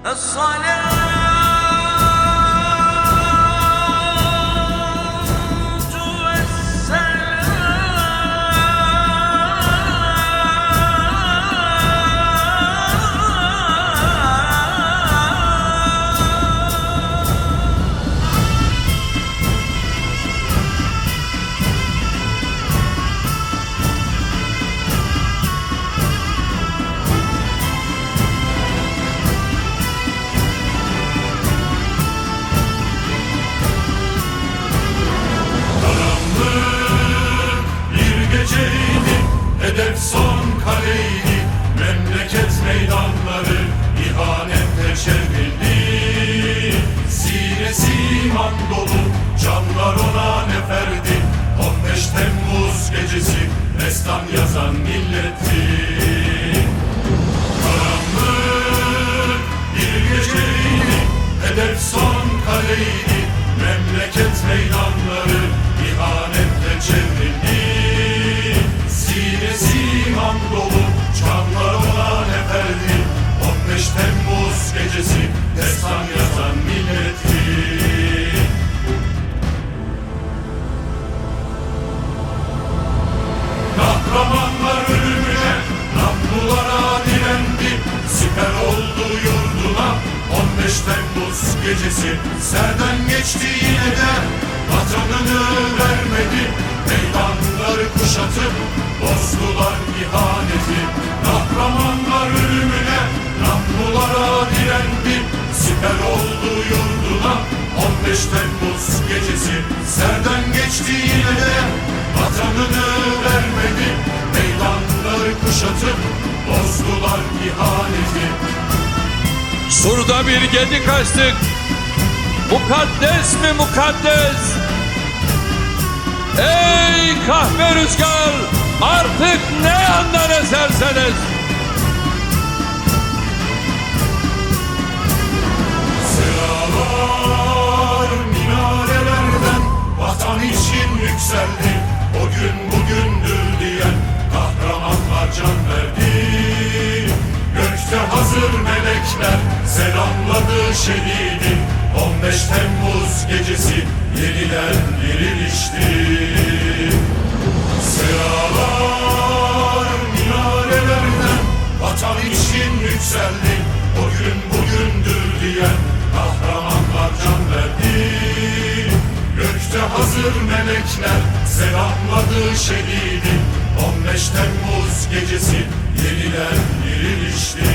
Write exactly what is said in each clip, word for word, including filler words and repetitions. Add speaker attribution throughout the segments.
Speaker 1: Hedef son kaleydi, memleket meydanları ihanetle çevrildi. Sinesi iman dolu, canlar ona neferdi. on beş Temmuz gecesi destan yazan milletti. Karanlık bir geceydi, hedef son kaleydi, memleket meydanları ihanetle çevrildi. Sinesi iman dolu, canlar ona neferdi. on beş Temmuz gecesi destan yazan milletti. Kahramanlar ölümüne, namlulara direndi. Siper oldu yurduna, on beş Temmuz gecesi serden geçti yine de vatanını vermedi. Meydanları kuşatıp bozdular ihaneti. Kahramanlar ölümüne, namlulara direndi. Siper oldu yurduna, on beş Temmuz gecesi serden geçti yine de vatanını vermedi. Meydanları kuşatıp bozdular ihaneti.
Speaker 2: Sur'da bir gedi kaçtık, mukaddes mi mukaddes? Ey kahve rüzgar, artık ne yandan eserseniz.
Speaker 1: Sıralar minarelerden vatan için yükseldi. O gün bugündür diyen kahramanlar can verdi. Gökte hazır melekler selamladı şehidi. on beş Temmuz gecesi yeniden dirilişti. Sıralar minarelerden vatan için yükseldi. O gün bugündür diyen kahramanlar can verdi. Gökte hazır melekler selamladı şehidi. on beş Temmuz gecesi yeniden dirilişti.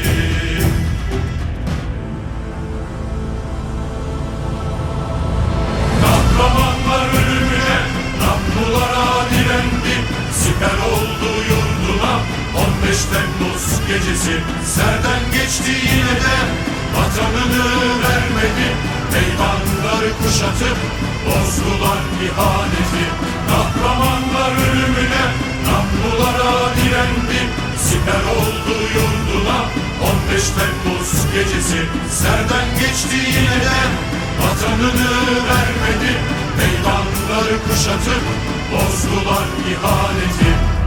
Speaker 1: Kahramanlar ölümüne, namlulara direndi. Siper oldu yurduna, on beş Temmuz gecesi serden geçti yine de vatanını vermedi. Meydanları kuşatıp bozdular ihaneti. Kahramanlar ölümüne, namlulara direndi. Siper oldu yurduna, on beş Temmuz gecesi serden geçti yine de vatanını vermedi. Meydanları kuşatıp bozdular ihaneti.